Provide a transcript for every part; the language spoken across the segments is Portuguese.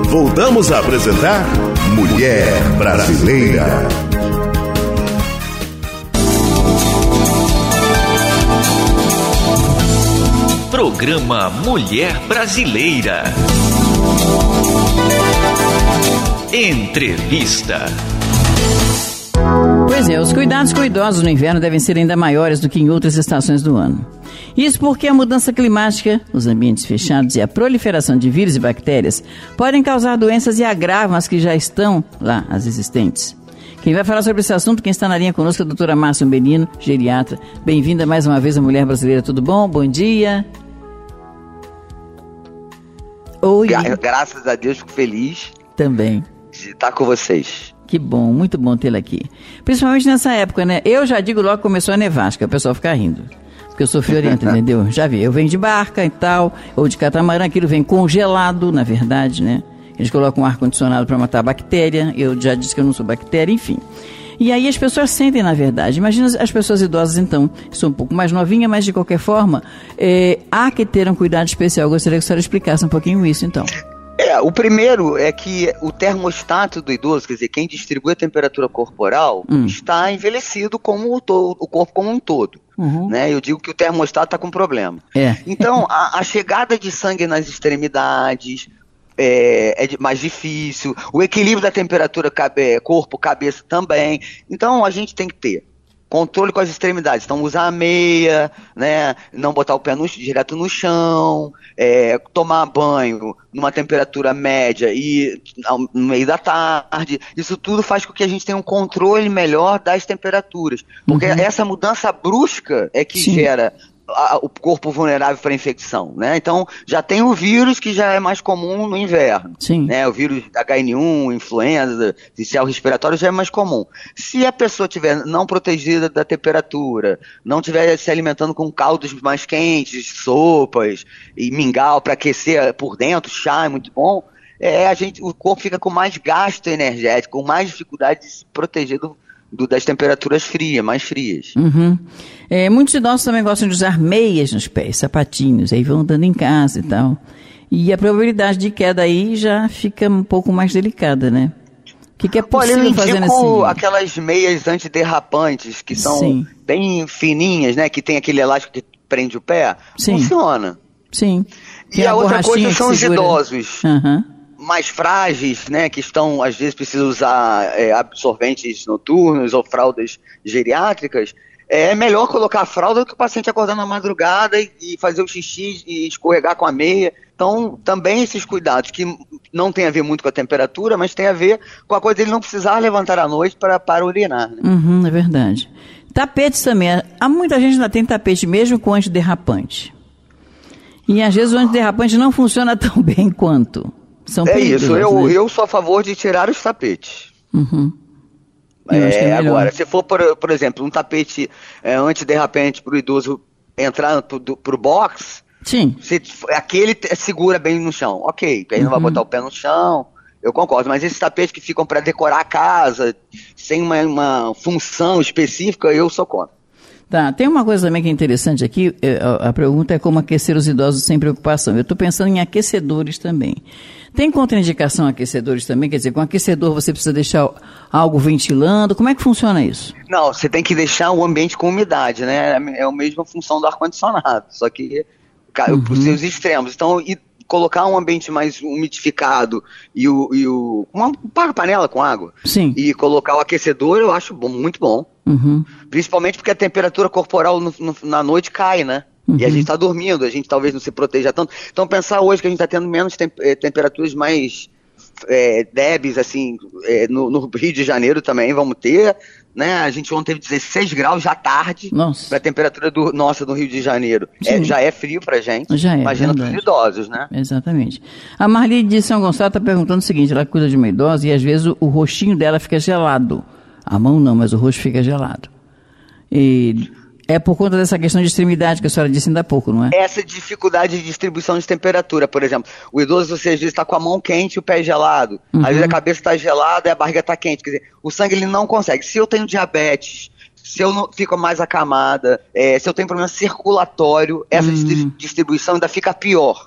Voltamos a apresentar Mulher Brasileira. Programa Mulher Brasileira. Entrevista. Pois é, os cuidados com idosos no inverno devem ser ainda maiores do que em outras estações do ano. Isso porque a mudança climática, os ambientes fechados e a proliferação de vírus e bactérias podem causar doenças e agravam as que já estão lá, as existentes. Quem vai falar sobre esse assunto, quem está na linha conosco é a doutora Márcia Umbelino, geriatra. Bem-vinda mais uma vez à Mulher Brasileira, tudo bom? Bom dia. Oi. Graças a Deus, fico feliz também de estar com vocês. Que bom, muito bom tê-la aqui. Principalmente nessa época, né? Eu já digo logo que começou a nevar, acho que o pessoal fica rindo. Porque eu sou friorenta, entendeu? Já vi, eu venho de barca e tal, ou de catamarã, aquilo vem congelado, na verdade, né? Eles colocam um ar-condicionado para matar a bactéria, eu já disse que eu não sou bactéria, enfim. E aí as pessoas sentem, na verdade. Imagina as pessoas idosas, então, são um pouco mais novinhas, mas de qualquer forma, há que ter um cuidado especial. Eu gostaria que a senhora explicasse um pouquinho isso, então. O primeiro é que o termostato do idoso, quer dizer, quem distribui a temperatura corporal, está envelhecido como o corpo como um todo. Uhum. Né? Eu digo que o termostato está com problema. Então, a chegada de sangue nas extremidades é mais difícil, o equilíbrio da temperatura corpo-cabeça também. Então, a gente tem que ter controle com as extremidades, então usar a meia, né? Não botar o pé direto no chão, tomar banho numa temperatura média e no meio da tarde. Isso tudo faz com que a gente tenha um controle melhor das temperaturas, porque essa mudança brusca é que gera o corpo vulnerável para infecção, né? Então, já tem o vírus que já é mais comum no inverno. Sim. Né? O vírus HN1, influenza, inicial respiratório já é mais comum. Se a pessoa estiver não protegida da temperatura, não estiver se alimentando com caldos mais quentes, sopas e mingau para aquecer por dentro, chá é muito bom, o corpo fica com mais gasto energético, com mais dificuldade de se proteger das temperaturas mais frias. Uhum. Muitos idosos também gostam de usar meias nos pés, sapatinhos, aí vão andando em casa e tal. E a probabilidade de queda aí já fica um pouco mais delicada, né? O que é possível fazer nesse nível? Aquelas meias antiderrapantes, que são bem fininhas, né? Que tem aquele elástico que prende o pé. Funciona. Sim. E a outra coisa são os idosos. Uhum. Mais frágeis, né, que estão, às vezes precisam usar absorventes noturnos ou fraldas geriátricas, é melhor colocar a fralda do que o paciente acordar na madrugada e fazer o xixi e escorregar com a meia. Então, também esses cuidados, que não tem a ver muito com a temperatura, mas tem a ver com a coisa dele não precisar levantar à noite para urinar. Né? É verdade. Tapetes também. Há muita gente ainda tem tapete mesmo com antiderrapante. E às vezes o antiderrapante não funciona tão bem quanto. Isso, eu sou a favor de tirar os tapetes. Agora, se for, por exemplo, um tapete antiderrapante para o idoso entrar pro box, aquele segura bem no chão, ok, aí não vai botar o pé no chão, eu concordo, mas esses tapetes que ficam para decorar a casa, sem uma função específica, eu sou contra. Tá, tem uma coisa também que é interessante aqui, a pergunta é como aquecer os idosos sem preocupação. Eu estou pensando em aquecedores também. Tem contraindicação a aquecedores também? Quer dizer, com aquecedor você precisa deixar algo ventilando? Como é que funciona isso? Não, você tem que deixar o ambiente com umidade, né? É a mesma função do ar-condicionado, só que para os seus extremos. Então, colocar um ambiente mais umidificado uma panela com água e colocar o aquecedor, eu acho muito bom. Principalmente porque a temperatura corporal na noite cai, né? E a gente está dormindo, a gente talvez não se proteja tanto. Então pensar hoje que a gente está tendo menos temperaturas mais débeis, assim, no Rio de Janeiro também vamos ter, né? A gente ontem teve 16 graus já tarde, para a temperatura do Rio de Janeiro. Já é frio pra gente, imagina para os idosos, né? Exatamente. A Marli de São Gonçalo está perguntando o seguinte, ela cuida de uma idosa e às vezes o rostinho dela fica gelado. A mão não, mas o rosto fica gelado. E é por conta dessa questão de extremidade que a senhora disse ainda há pouco, não é? Essa dificuldade de distribuição de temperatura, por exemplo. O idoso, você às vezes está com a mão quente e o pé gelado. Às vezes a cabeça está gelada e a barriga está quente. Quer dizer, o sangue ele não consegue. Se eu tenho diabetes, se eu não fico mais acamada, se eu tenho problema circulatório, essa distribuição ainda fica pior.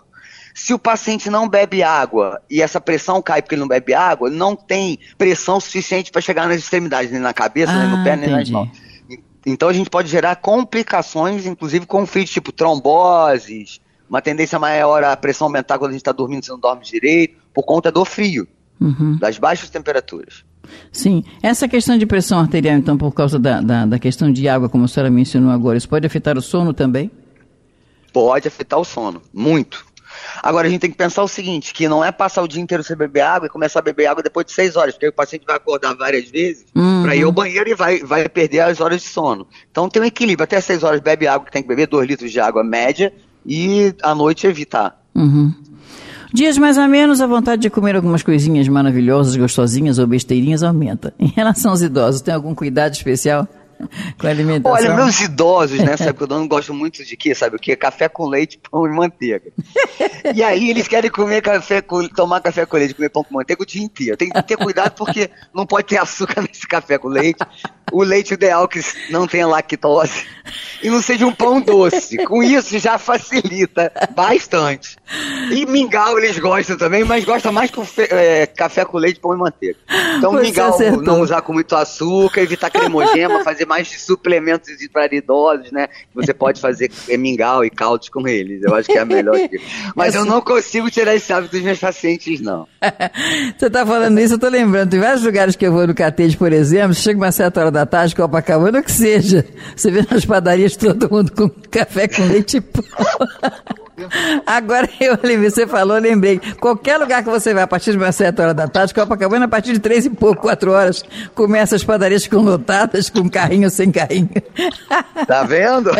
Se o paciente não bebe água e essa pressão cai porque ele não bebe água, não tem pressão suficiente para chegar nas extremidades, nem na cabeça, nem no pé, nem nas mãos. Então a gente pode gerar complicações, inclusive conflitos tipo tromboses, uma tendência maior à pressão aumentar quando a gente está dormindo, se não dorme direito, por conta do frio, das baixas temperaturas. Sim. Essa questão de pressão arterial, então, por causa da questão de água, como a senhora mencionou agora, isso pode afetar o sono também? Pode afetar o sono, muito. Agora a gente tem que pensar o seguinte, que não é passar o dia inteiro sem beber água e começar a beber água depois de 6 horas, porque o paciente vai acordar várias vezes para ir ao banheiro e vai perder as horas de sono. Então tem um equilíbrio, até 6 horas bebe água, que tem que beber 2 litros de água média e à noite evitar. Dias mais ou menos, a vontade de comer algumas coisinhas maravilhosas, gostosinhas ou besteirinhas aumenta. Em relação aos idosos, tem algum cuidado especial com a alimentação? Olha, meus idosos, nessa época do ano, gostam muito de quê? Sabe o quê? Café com leite, pão e manteiga. E aí eles querem tomar café com leite, comer pão com manteiga o dia inteiro. Tem que ter cuidado porque não pode ter açúcar nesse café com leite. O leite ideal que não tenha lactose e não seja um pão doce. Com isso já facilita bastante. E mingau eles gostam também, mas gostam mais com café com leite, pão e manteiga. Então mingau não usar com muito açúcar, evitar cremogema, fazer mais de suplementos para idosos, né? Você pode fazer mingau e caldos com eles. Eu acho que é a melhor dica. Mas eu não consigo tirar esse hábito dos meus pacientes, não. Você está falando isso, eu estou lembrando. Tem vários lugares que eu vou no Catete, por exemplo, chega uma certa hora da tarde, Copacabana, o que seja. Você vê nas padarias todo mundo com café com leite e pão. Agora, você falou, eu lembrei. Qualquer lugar que você vai, a partir de uma certa hora da tarde, Copacabana, a partir de 3 e pouco, 4 horas, começa as padarias com lotadas, com carrinho, sem carrinho. Tá vendo?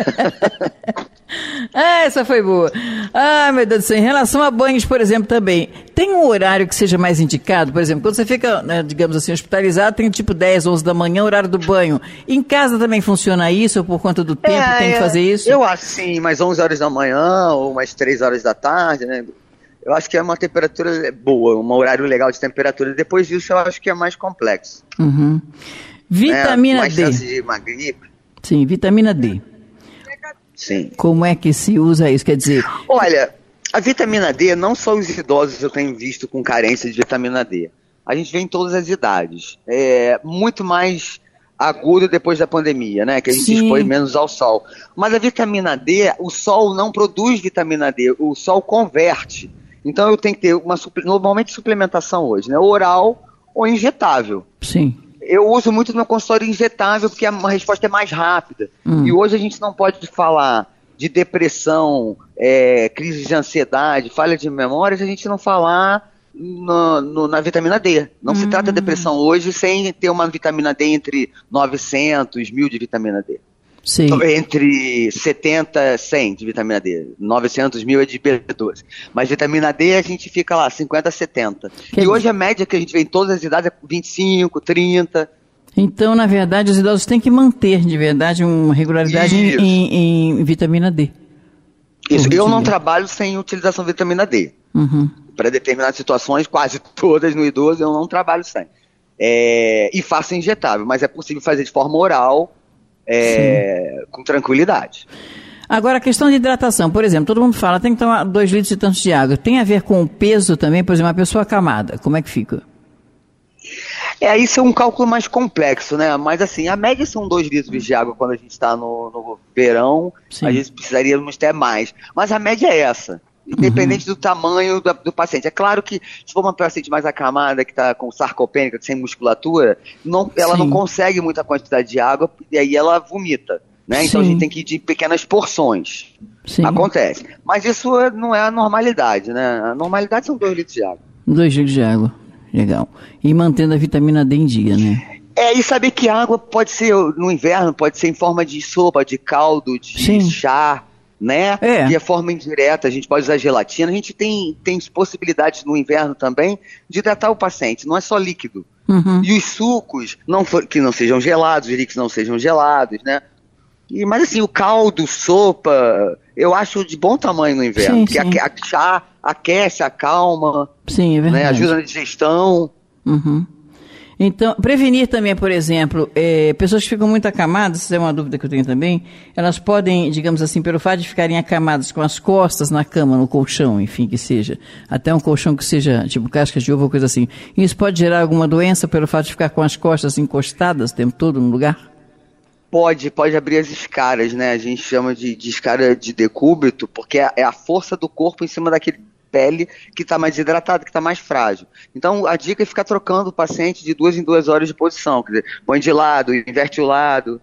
Essa foi boa. Meu Deus do céu. Em relação a banhos, por exemplo, também, tem um horário que seja mais indicado? Por exemplo, quando você fica, digamos assim, hospitalizado, tem tipo 10, 11 da manhã, horário do banho. Em casa também funciona isso, ou por conta do tempo tem que fazer isso? Eu acho sim, mais 11 horas da manhã, ou mais 3 horas da tarde, né? Eu acho que é uma temperatura boa, um horário legal de temperatura. Depois disso, eu acho que é mais complexo. Vitamina mais D. chance de uma gripe. Sim, vitamina D. Sim. Como é que se usa isso? Quer dizer... Olha, a vitamina D, não só os idosos eu tenho visto com carência de vitamina D. A gente vê em todas as idades. É muito mais agudo depois da pandemia, né? Que a gente expõe menos ao sol. Mas a vitamina D, o sol não produz vitamina D, o sol converte. Então eu tenho que ter normalmente suplementação hoje, né? Oral ou injetável. Sim. Eu uso muito no meu consultório injetável porque a resposta é mais rápida. E hoje a gente não pode falar de depressão, crise de ansiedade, falha de memória, se a gente não falar na vitamina D. Não se trata de depressão hoje sem ter uma vitamina D entre 900, 1000 de vitamina D. Sim. Entre 70 e 100 de vitamina D. 900, 1000 é de B12. Mas vitamina D a gente fica lá, 50, 70. E hoje a média que a gente vê em todas as idades é 25, 30. Então, na verdade, os idosos têm que manter, de verdade, uma regularidade em vitamina D. Isso. Eu não trabalho sem utilização de vitamina D. Para determinadas situações, quase todas no idoso, eu não trabalho sem. E faço injetável, mas é possível fazer de forma oral, com tranquilidade. Agora, a questão de hidratação, por exemplo, todo mundo fala, tem que tomar 2 litros e tantos de água. Tem a ver com o peso também? Por exemplo, uma pessoa acamada, como é que fica? Isso é um cálculo mais complexo, né? Mas assim, a média são 2 litros de água quando a gente está no verão. Sim. A gente precisaríamos ter mais. Mas a média é essa, independente do tamanho do paciente. É claro que se for uma paciente mais acamada, que está com sarcopênica, sem musculatura, ela não consegue muita quantidade de água e aí ela vomita, né? Então a gente tem que ir de pequenas porções. Sim. Acontece. Mas isso não é a normalidade, né? A normalidade são 2 litros de água. 2 litros de água. Legal. E mantendo a vitamina D em dia, né? E saber que a água pode ser, no inverno, pode ser em forma de sopa, de caldo, de chá, né? De forma indireta, a gente pode usar gelatina. A gente tem possibilidades no inverno também de hidratar o paciente, não é só líquido. E os sucos, que não sejam gelados, os líquidos não sejam gelados, né? Mas assim, o caldo, sopa, eu acho de bom tamanho no inverno, porque a chá aquece, acalma, é verdade. Né, ajuda na digestão. Então, prevenir também, por exemplo, pessoas que ficam muito acamadas, isso é uma dúvida que eu tenho também, elas podem, digamos assim, pelo fato de ficarem acamadas com as costas na cama, no colchão, enfim, que seja, até um colchão que seja tipo casca de ovo ou coisa assim, isso pode gerar alguma doença pelo fato de ficar com as costas encostadas o tempo todo no lugar? Pode abrir as escaras, né? A gente chama de escara de decúbito, porque é a força do corpo em cima daquele pele que está mais hidratada, que está mais frágil. Então, a dica é ficar trocando o paciente de 2 em 2 horas de posição, quer dizer, põe de lado, inverte o lado,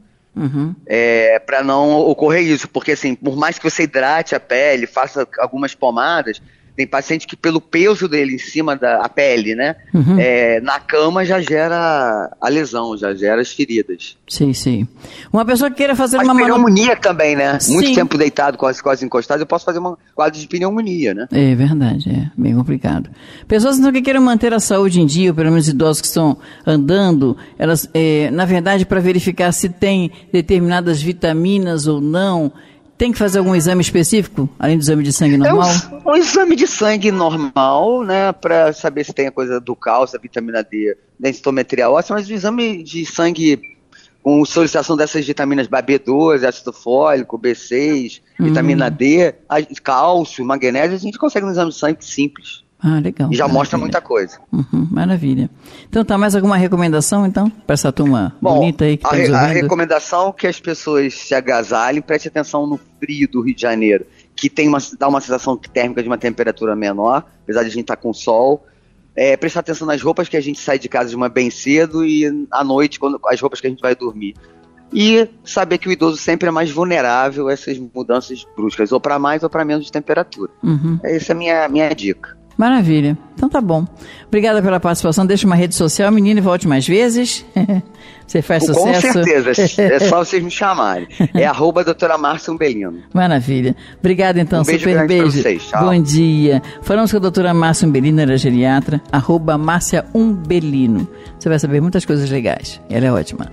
para não ocorrer isso, porque assim, por mais que você hidrate a pele, faça algumas pomadas, tem paciente que pelo peso dele em cima da pele, né, na cama já gera a lesão, já gera as feridas. Sim. Uma pessoa que queira fazer uma pneumonia também, né? Sim. Muito tempo deitado, quase encostado, eu posso fazer um quadro de pneumonia, né? É verdade, é bem complicado. Pessoas então, que queiram manter a saúde em dia, ou pelo menos idosos que estão andando, elas, na verdade, para verificar se tem determinadas vitaminas ou não, tem que fazer algum exame específico, além do exame de sangue normal? Um exame de sangue normal, né, para saber se tem a coisa do cálcio, a vitamina D, densitometria óssea, mas o exame de sangue com solicitação dessas vitaminas B12, ácido fólico, B6, vitamina D, cálcio, magnésio, a gente consegue um exame de sangue simples. Ah, legal. E já mostra muita coisa. Maravilha. Então, tá, mais alguma recomendação, então, para essa turma bonita aí que está nos ouvindo? A recomendação é que as pessoas se agasalhem, preste atenção no frio do Rio de Janeiro, que dá uma sensação térmica de uma temperatura menor, apesar de a gente estar com sol. Prestar atenção nas roupas que a gente sai de casa de manhã bem cedo e à noite, as roupas que a gente vai dormir. E saber que o idoso sempre é mais vulnerável a essas mudanças bruscas, ou para mais ou para menos de temperatura. Essa é a minha dica. Maravilha. Então tá bom. Obrigada pela participação. Deixa uma rede social, menino, e volte mais vezes. Você faz sucesso. Com certeza. É só vocês me chamarem. É @doutora Márcia Umbelino. Maravilha. Obrigada, então. Super beijo. Pra vocês. Tchau. Bom dia. Falamos com a doutora Márcia Umbelino, ela é geriatra, @Márcia Umbelino. Você vai saber muitas coisas legais. Ela é ótima.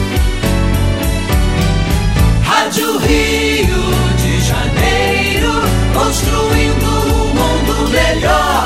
Rádio Rio de Janeiro, construindo um mundo melhor.